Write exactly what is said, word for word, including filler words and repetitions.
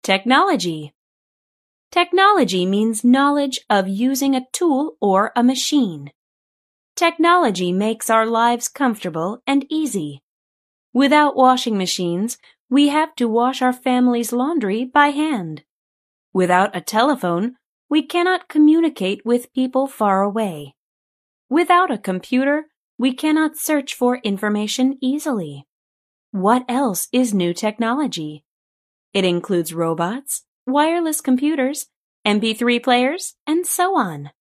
Technology. Technology means knowledge of using a tool or a machine. Technology makes our lives comfortable and easy. Without washing machines, we have to wash our family's laundry by hand. Without a telephone, we cannot communicate with people far away. Without a computer, we cannot search for information easily. What else is new technology? It includes robots, wireless computers, M P three players, and so on.